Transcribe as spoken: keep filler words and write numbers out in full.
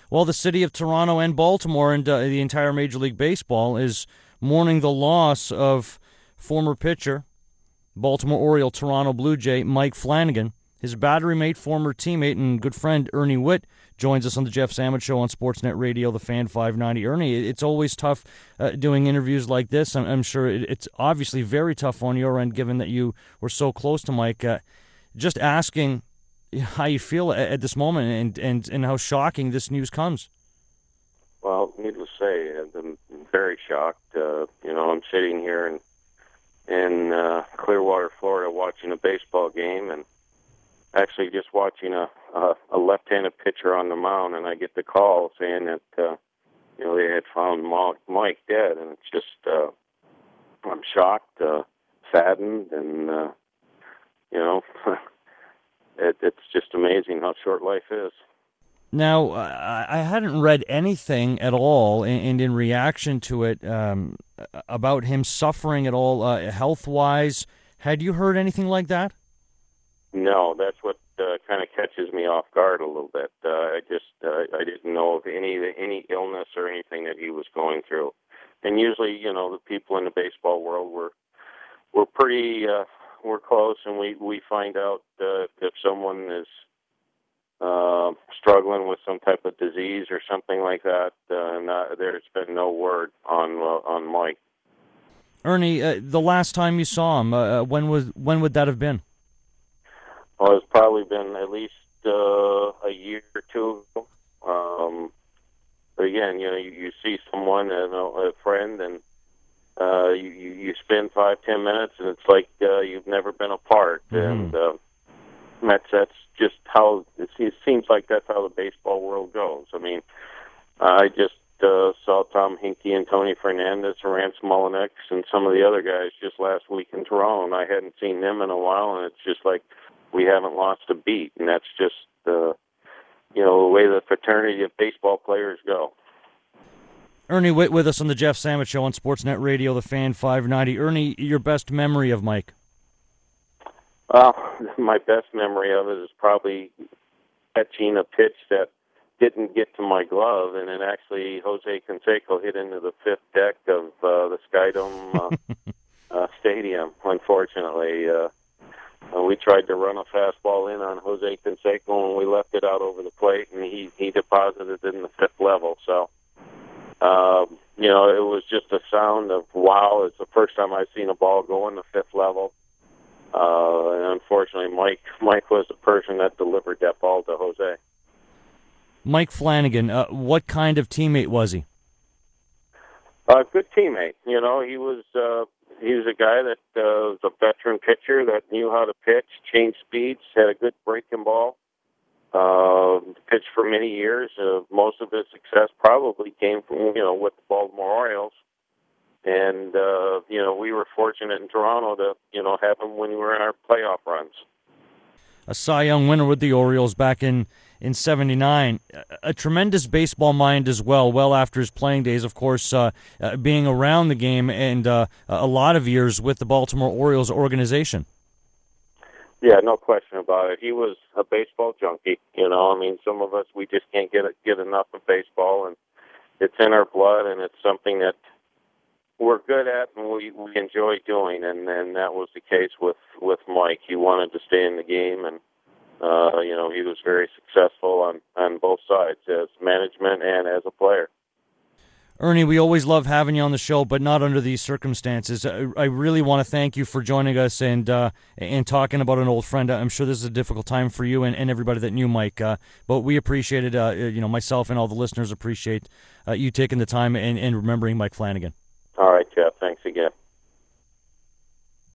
well, the city of Toronto and Baltimore and uh, the entire Major League Baseball is mourning the loss of former pitcher, Baltimore Oriole, Toronto Blue Jay, Mike Flanagan. His battery mate, former teammate, and good friend Ernie Witt joins us on the Jeff Sandwich Show on Sportsnet Radio, the Fan five ninety. Ernie, it's always tough uh, doing interviews like this. I'm, I'm sure it, it's obviously very tough on your end, given that you were so close to Mike. Uh, just asking how you feel at, at this moment and, and, and how shocking this news comes. Well, needless to say, I'm very shocked. Uh, you know, I'm sitting here in, in uh, Clearwater, Florida, watching a baseball game, and actually just watching a, a, a left-handed pitcher on the mound, and I get the call saying that, uh, you know, they had found Mike dead, and it's just, uh, I'm shocked, uh, saddened, and, uh, you know, it, it's just amazing how short life is. Now, I hadn't read anything at all, and in reaction to it, um, about him suffering at all uh, health-wise. Had you heard anything like that? No, that's what uh, kind of catches me off guard a little bit. Uh, I just uh, I didn't know of any any illness or anything that he was going through. And usually, you know, the people in the baseball world were were pretty uh, we're close, and we we find out uh, if someone is uh, struggling with some type of disease or something like that. Uh, and uh, there's been no word on uh, on Mike. Ernie, uh, the last time you saw him, uh, when was when would that have been? Well, it's probably been at least uh, a year or two. Um, but again, you know, you, you see someone, you know, a friend, and uh, you, you spend five, ten minutes, and it's like uh, you've never been apart. Mm-hmm. And uh, that's that's just how it, it seems like that's how the baseball world goes. I mean, I just uh, saw Tom Hinkie and Tony Fernandez, Rance Mullinax, and some of the other guys just last week in Toronto, and I hadn't seen them in a while, and it's just like we haven't lost a beat, and that's just the, you know, the way the fraternity of baseball players go. Ernie Witt with us on the Jeff Sandwich Show on Sportsnet Radio, the Fan five ninety. Ernie, your best memory of Mike? Well, my best memory of it is probably catching a pitch that didn't get to my glove, and then actually Jose Canseco hit into the fifth deck of uh, the Skydome uh, uh, Stadium, unfortunately. Uh, Uh, we tried to run a fastball in on Jose Canseco, and we left it out over the plate, and he, he deposited it in the fifth level. So, uh, you know, it was just a sound of, wow, it's the first time I've seen a ball go in the fifth level. Uh, and unfortunately, Mike Mike was the person that delivered that ball to Jose. Mike Flanagan, uh, what kind of teammate was he? A uh, good teammate. You know, he was... Uh, He was a guy that uh, was a veteran pitcher that knew how to pitch, change speeds, had a good breaking ball, uh, pitched for many years. Uh, most of his success probably came from, you know, with the Baltimore Orioles. And, uh, you know, we were fortunate in Toronto to, you know, have him when we were in our playoff runs. A Cy Young winner with the Orioles back in, in seventy-nine. A, a tremendous baseball mind as well, well after his playing days, of course, uh, uh, being around the game and uh, a lot of years with the Baltimore Orioles organization. Yeah, no question about it. He was a baseball junkie, you know. I mean, some of us, we just can't get get enough of baseball, and it's in our blood, and it's something that we're good at and we, we enjoy doing, and, and that was the case with, with Mike. He wanted to stay in the game, and, uh, you know, he was very successful on, on both sides, as management and as a player. Ernie, we always love having you on the show, but not under these circumstances. I, I really want to thank you for joining us and uh, and talking about an old friend. I'm sure this is a difficult time for you and, and everybody that knew Mike, uh, but we appreciate it. Uh, you know, myself and all the listeners appreciate uh, you taking the time and, and remembering Mike Flanagan. All right, Jeff. Thanks again.